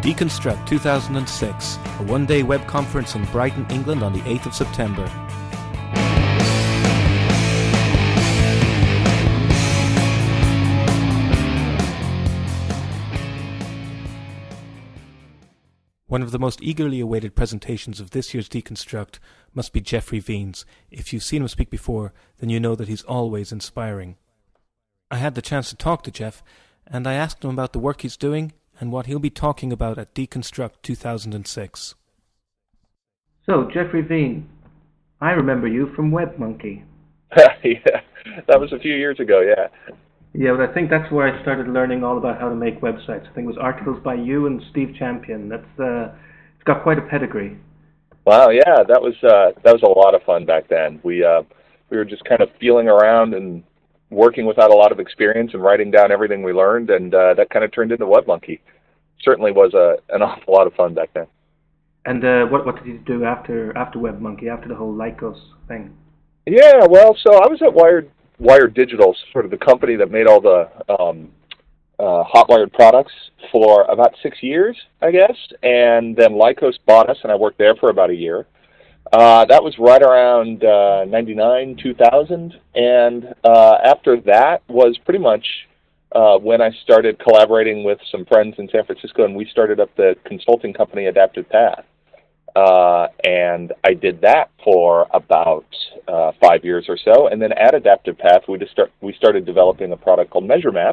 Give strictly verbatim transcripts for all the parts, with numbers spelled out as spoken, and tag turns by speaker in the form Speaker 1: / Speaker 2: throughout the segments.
Speaker 1: Deconstruct two thousand six, a one-day web conference in Brighton, England on the eighth of September. One of the most eagerly awaited presentations of this year's Deconstruct must be Jeffrey Veen's. If you've seen him speak before, then you know that he's always inspiring. I had the chance to talk to Jeff, and I asked him about the work he's doing and what he'll be talking about at Deconstruct two thousand six.
Speaker 2: So, Jeffrey Veen, I remember you from WebMonkey.
Speaker 3: Yeah, that was a few years ago, yeah.
Speaker 2: Yeah, but I think that's where I started learning all about how to make websites. I think it was articles by you and Steve Champion. That's uh, it's got quite a pedigree.
Speaker 3: Wow, yeah, that was uh, that was a lot of fun back then. We uh, we were just kind of feeling around and working without a lot of experience and writing down everything we learned, and uh, that kind of turned into WebMonkey. Certainly was a an awful lot of fun back then.
Speaker 2: And uh, what what did you do after after WebMonkey, after the whole Lycos thing?
Speaker 3: Yeah, well, so I was at Wired Wired Digital, sort of the company that made all the um, uh, Hotwired products for about six years, I guess, and then Lycos bought us, and I worked there for about a year. Uh, that was right around uh, ninety-nine, two thousand, and uh, after that was pretty much uh, when I started collaborating with some friends in San Francisco, and we started up the consulting company Adaptive Path. Uh, and I did that for about uh, five years or so, and then at Adaptive Path, we just start, we started developing a product called MeasureMap,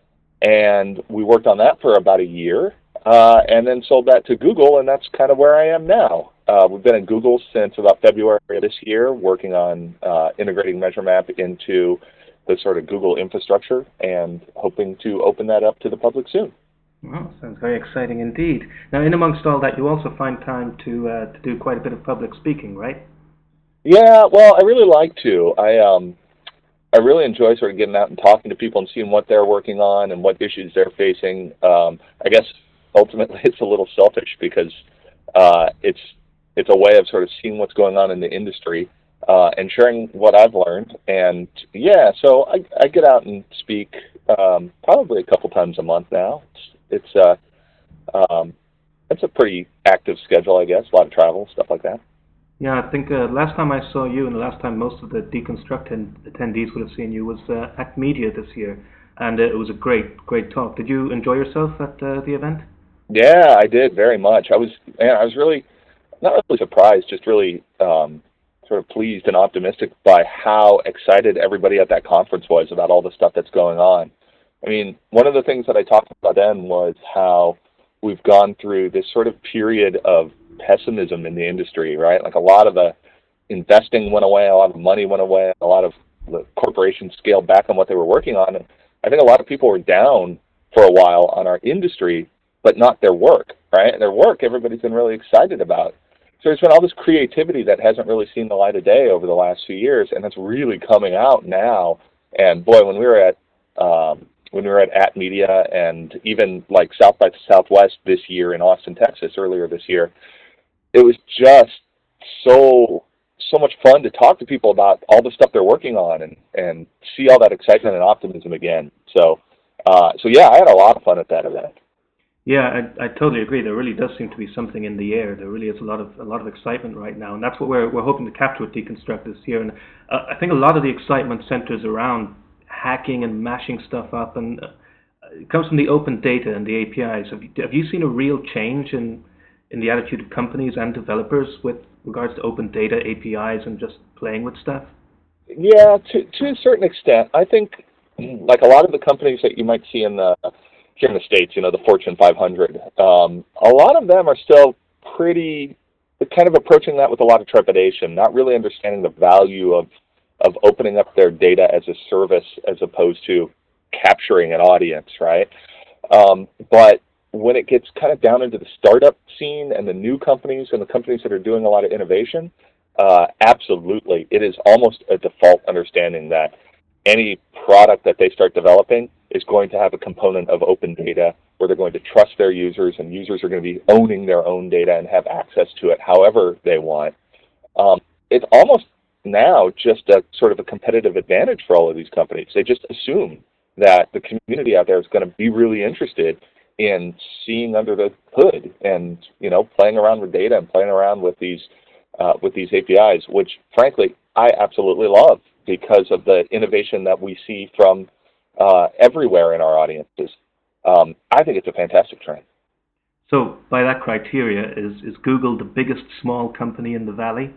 Speaker 3: and we worked on that for about a year, uh, and then sold that to Google, and that's kind of where I am now. Uh, we've been at Google since about February of this year, working on uh, integrating MeasureMap into the sort of Google infrastructure and hoping to open that up to the public soon.
Speaker 2: Well, sounds very exciting indeed. Now, in amongst all that, you also find time to uh, to do quite a bit of public speaking, right?
Speaker 3: Yeah, well, I really like to. I um, I really enjoy sort of getting out and talking to people and seeing what they're working on and what issues they're facing. Um, I guess ultimately it's a little selfish because uh, it's it's a way of sort of seeing what's going on in the industry uh, and sharing what I've learned. And yeah, so I, I get out and speak um, probably a couple times a month now. It's it's uh, um, it's a pretty active schedule, I guess. A lot of travel, stuff like that.
Speaker 2: Yeah, I think uh, last time I saw you and the last time most of the Deconstruct attendees would have seen you was uh, at Media this year, and uh, it was a great, great talk. Did you enjoy yourself at uh, the event?
Speaker 3: Yeah, I did very much. I was, man, I was really not really surprised, just really um, sort of pleased and optimistic by how excited everybody at that conference was about all the stuff that's going on. I mean, one of the things that I talked about then was how we've gone through this sort of period of pessimism in the industry, right? Like a lot of the investing went away, a lot of money went away, a lot of the corporations scaled back on what they were working on. And I think a lot of people were down for a while on our industry, but not their work, right? And their work, everybody's been really excited about. So there's been all this creativity that hasn't really seen the light of day over the last few years, and it's really coming out now. And boy, when we were at um, when we were at At Media and even like South by Southwest this year in Austin, Texas, earlier this year, it was just so so much fun to talk to people about all the stuff they're working on and, and see all that excitement and optimism again. So uh, so yeah, I had a lot of fun at that event.
Speaker 2: Yeah, I, I totally agree. There really does seem to be something in the air. There really is a lot of a lot of excitement right now, and that's what we're we're hoping to capture with Deconstruct this year. And uh, I think a lot of the excitement centers around hacking and mashing stuff up, and uh, it comes from the open data and the A P Is. Have you, have you seen a real change in in the attitude of companies and developers with regards to open data, A P Is, and just playing with stuff?
Speaker 3: Yeah, to to a certain extent. I think like a lot of the companies that you might see in the here in the States, you know, the Fortune five hundred, um, a lot of them are still pretty kind of approaching that with a lot of trepidation, not really understanding the value of of opening up their data as a service as opposed to capturing an audience, right? Um, but when it gets kind of down into the startup scene and the new companies and the companies that are doing a lot of innovation, uh, absolutely, it is almost a default understanding that any product that they start developing is going to have a component of open data where they're going to trust their users, and users are going to be owning their own data and have access to it however they want. Um, it's almost now just a sort of a competitive advantage for all of these companies. They just assume that the community out there is going to be really interested in seeing under the hood and, you know, playing around with data and playing around with these uh, with these A P Is, which frankly I absolutely love because of the innovation that we see from uh, everywhere in our audiences. Um, I think it's a fantastic trend.
Speaker 2: So by that criteria, is, is Google the biggest small company in the Valley?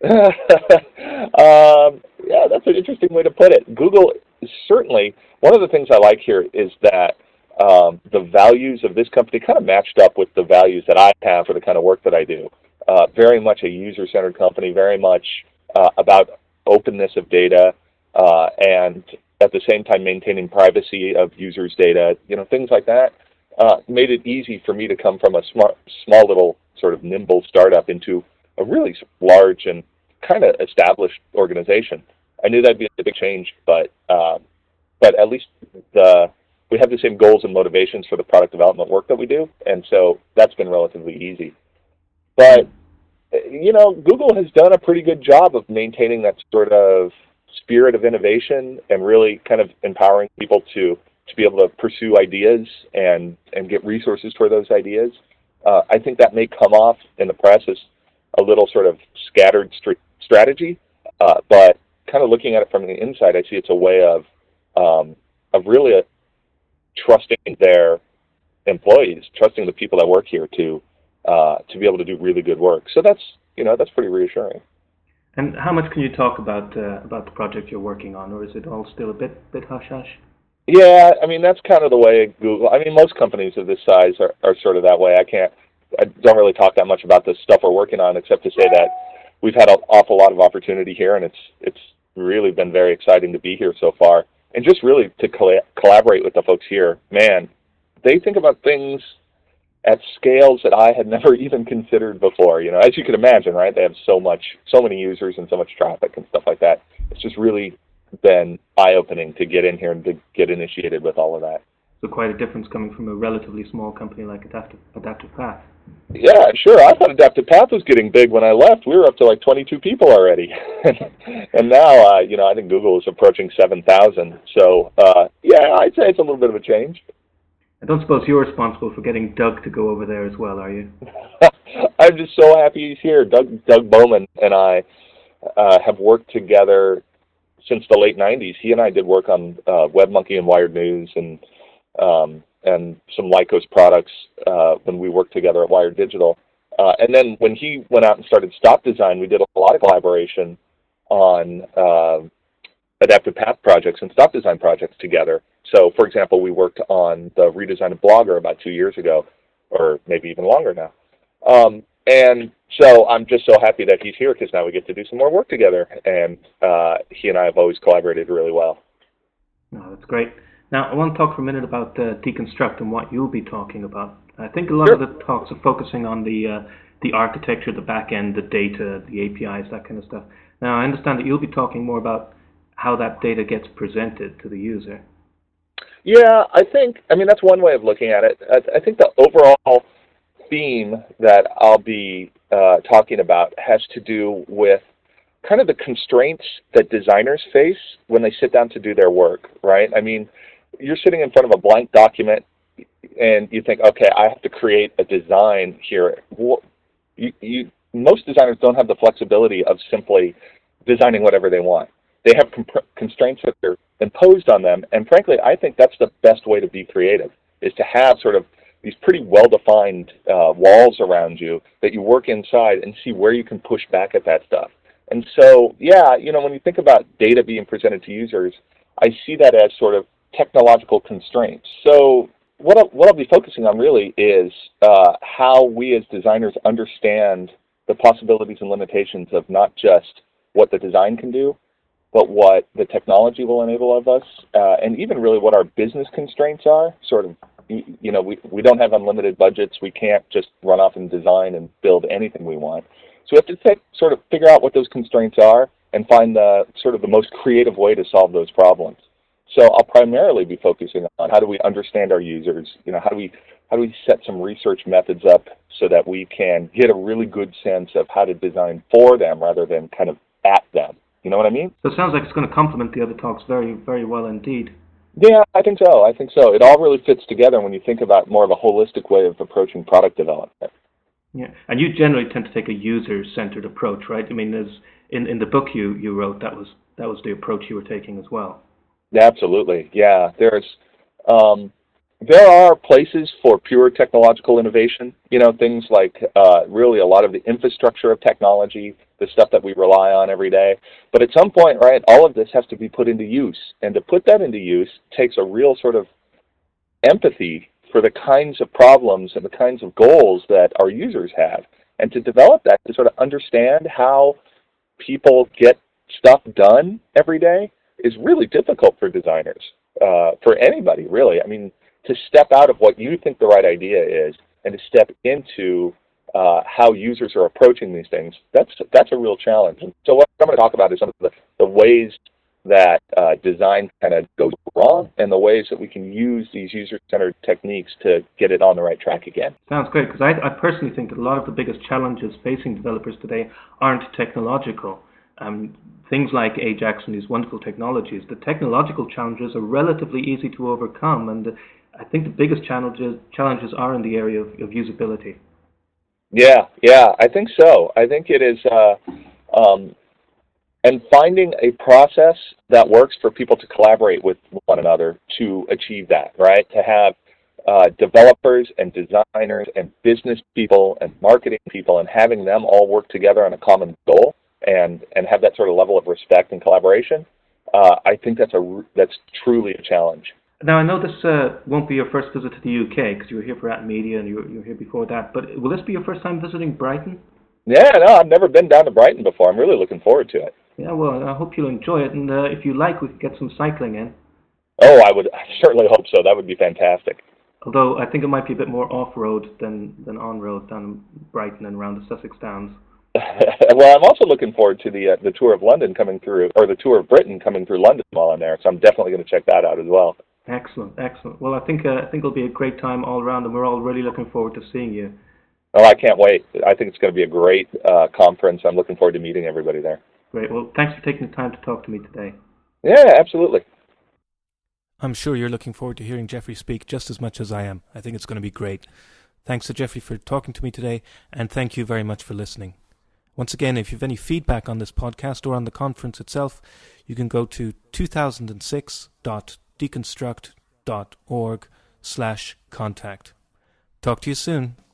Speaker 3: um, yeah, that's an interesting way to put it. Google is certainly, one of the things I like here is that um, the values of this company kind of matched up with the values that I have for the kind of work that I do. Uh, very much a user-centered company, very much uh, about openness of data, uh, and at the same time maintaining privacy of users' data, you know, things like that. Uh, made it easy for me to come from a smart, small little sort of nimble startup into a really large and kind of established organization. I knew that'd be a big change, but uh, but at least the we have the same goals and motivations for the product development work that we do, and so that's been relatively easy. But you know, Google has done a pretty good job of maintaining that sort of spirit of innovation and really kind of empowering people to to be able to pursue ideas and, and get resources for those ideas. Uh, I think that may come off in the press as a little sort of scattered st- strategy, uh, but kind of looking at it from the inside, I see it's a way of um, of really a, trusting their employees, trusting the people that work here to uh, to be able to do really good work. So that's you know that's pretty reassuring.
Speaker 2: And how much can you talk about uh, about the project you're working on, or is it all still a bit bit hush hush?
Speaker 3: Yeah, I mean, that's kind of the way Google, I mean, most companies of this size are, are sort of that way. I can't, I don't really talk that much about the stuff we're working on, except to say that we've had an awful lot of opportunity here, and it's it's really been very exciting to be here so far. And just really to coll- collaborate with the folks here, man, they think about things at scales that I had never even considered before. You know, as you can imagine, right? They have so much, so many users and so much traffic and stuff like that. It's just really been eye-opening to get in here and to get initiated with all of that.
Speaker 2: So quite a difference coming from a relatively small company like Adaptive, Adaptive Path.
Speaker 3: Yeah, sure. I thought Adaptive Path was getting big when I left. We were up to like twenty-two people already. And now, uh, you know, I think Google is approaching seven thousand. So, uh, yeah, I'd say it's a little bit of a change.
Speaker 2: I don't suppose you're responsible for getting Doug to go over there as well, are you?
Speaker 3: I'm just so happy he's here. Doug, Doug Bowman and I uh, have worked together since the late nineties. He and I did work on uh, WebMonkey and Wired News and um, and some Lycos products uh, when we worked together at Wired Digital. Uh, and then when he went out and started Stop Design, we did a lot of collaboration on uh, Adaptive Path projects and Stop Design projects together. So, for example, we worked on the redesign of Blogger about two years ago, or maybe even longer now. Um, and so I'm just so happy that he's here because now we get to do some more work together. And uh, he and I have always collaborated really well.
Speaker 2: No, that's great. Now, I want to talk for a minute about uh, Deconstruct and what you'll be talking about. I think a lot
Speaker 3: Sure.
Speaker 2: of the talks are focusing on the uh, the architecture, the back end, the data, the A P Is, that kind of stuff. Now, I understand that you'll be talking more about how that data gets presented to the user.
Speaker 3: Yeah, I think, I mean, that's one way of looking at it. I, I think the overall theme that I'll be uh, talking about has to do with kind of the constraints that designers face when they sit down to do their work, right? I mean, you're sitting in front of a blank document and you think, okay, I have to create a design here. You, you, most designers don't have the flexibility of simply designing whatever they want. They have comp- constraints that are imposed on them, and frankly, I think that's the best way to be creative, is to have sort of these pretty well-defined uh, walls around you that you work inside and see where you can push back at that stuff. And so, yeah, you know, when you think about data being presented to users, I see that as sort of technological constraints. So what I'll, what I'll be focusing on really is uh, how we as designers understand the possibilities and limitations of not just what the design can do, but what the technology will enable of us, uh, and even really what our business constraints are. Sort of, you know, we, we don't have unlimited budgets. We can't just run off and design and build anything we want. So we have to take, sort of figure out what those constraints are and find the sort of the most creative way to solve those problems. So I'll primarily be focusing on how do we understand our users, you know, how do we how do we set some research methods up so that we can get a really good sense of how to design for them rather than kind of at them. You know what I mean?
Speaker 2: So it sounds like it's going to complement the other talks very, very well indeed.
Speaker 3: Yeah, I think so. I think so. It all really fits together when you think about more of a holistic way of approaching product development.
Speaker 2: Yeah, and you generally tend to take a user-centered approach, right? I mean, as in, in the book you, you wrote, that was that was the approach you were taking as well.
Speaker 3: Absolutely, yeah. There's um, there are places for pure technological innovation. You know, things like uh, really a lot of the infrastructure of technology, the stuff that we rely on every day. But at some point, right, all of this has to be put into use, and to put that into use takes a real sort of empathy for the kinds of problems and the kinds of goals that our users have. And to develop that, to sort of understand how people get stuff done every day is really difficult for designers, uh, for anybody, really. I mean, to step out of what you think the right idea is and to step into uh, how users are approaching these things, that's, that's a real challenge. And so what I'm going to talk about is some of the, the ways that uh, design kind of goes wrong and the ways that we can use these user-centered techniques to get it on the right track again.
Speaker 2: Sounds great, because I, I personally think that a lot of the biggest challenges facing developers today aren't technological. Um, things like Ajax and these wonderful technologies, the technological challenges are relatively easy to overcome, and I think the biggest challenges challenges are in the area of, of usability.
Speaker 3: Yeah, yeah, I think so. I think it is... Uh, um, And finding a process that works for people to collaborate with one another to achieve that, right? To have uh, developers and designers and business people and marketing people and having them all work together on a common goal and, and have that sort of level of respect and collaboration, uh, I think that's a that's truly a challenge.
Speaker 2: Now, I know this uh, won't be your first visit to the U K because you were here for At Media and you were, you were here before that, but will this be your first time visiting Brighton?
Speaker 3: Yeah, no, I've never been down to Brighton before. I'm really looking forward to it.
Speaker 2: Yeah, well, I hope you'll enjoy it, and uh, if you like, we could get some cycling in.
Speaker 3: Oh, I would I certainly hope so. That would be fantastic.
Speaker 2: Although I think it might be a bit more off-road than, than on-road down in Brighton and around the Sussex Downs.
Speaker 3: Well, I'm also looking forward to the uh, the tour of London coming through, or the tour of Britain coming through London while I'm there, so I'm definitely going to check that out as well.
Speaker 2: Excellent, excellent. Well, I think uh, I think it'll be a great time all around, and we're all really looking forward to seeing you.
Speaker 3: Oh, I can't wait. I think it's going to be a great uh, conference. I'm looking forward to meeting everybody there.
Speaker 2: Great. Well, thanks for taking the time to talk to me today.
Speaker 3: Yeah, absolutely.
Speaker 1: I'm sure you're looking forward to hearing Jeffrey speak just as much as I am. I think it's going to be great. Thanks to Jeffrey for talking to me today, and thank you very much for listening. Once again, if you have any feedback on this podcast or on the conference itself, you can go to two thousand six dot deconstruct dot org slash contact. Talk to you soon.